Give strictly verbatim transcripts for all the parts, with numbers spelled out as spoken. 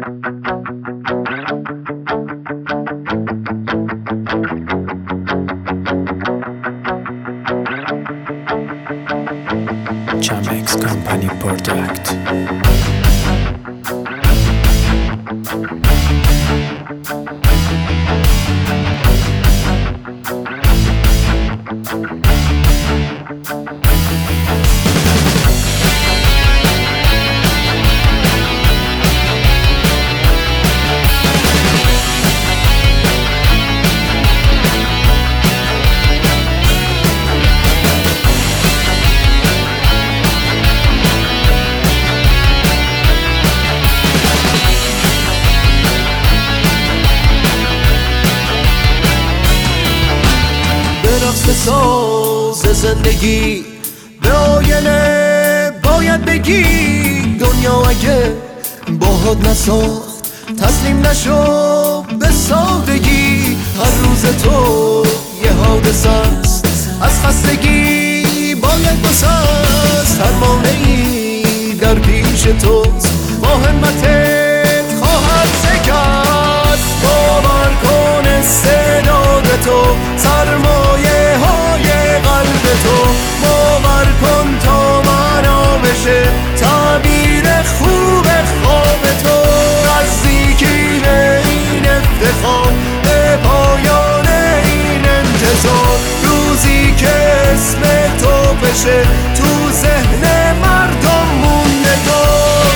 Chamex Company Product. به ساز زندگی به آینه باید بگی دنیا اگه باهات نساخت تسلیم نشو به سادگی. هر روز تو یه حادثه است، از خستگی باید بسست. هر مانعی در پیش توست، با همتت خواهد شکست. باور کن استعداد تو سرمایه های قلب تو، باور کن تا معنا بشه تعبیر خوب خواب تو. نزدیکی به این افتخار، به پایان این انتظار، روزی که اسم تو بشه تو ذهن مردم مونده تو.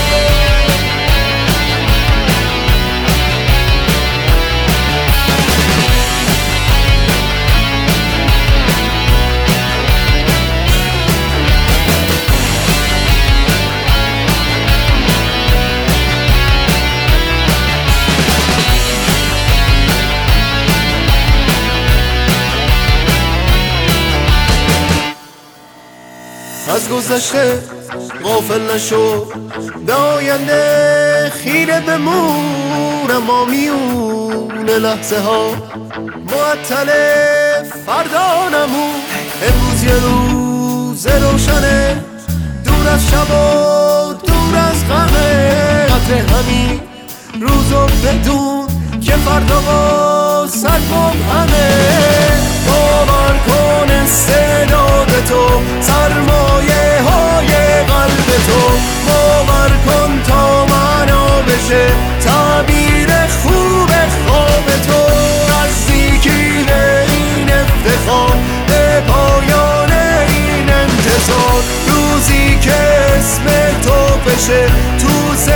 از گذشته غافل نشو، به آینده خیره بمون. اما میون لحظه ها معطل فردا نمون. امروز یه روز روشنه، دور از شب و دور از غمه. قدر همین روزو بدون که فردا با سر مبهمه. باور کن استعداد تو سرمایه های قلب تو، باور کن تا معنا بشه تعبیر خوب خواب تو. نزدیکی به این افتخار، به پایان این انتظار، روزی که اسم تو بشه تو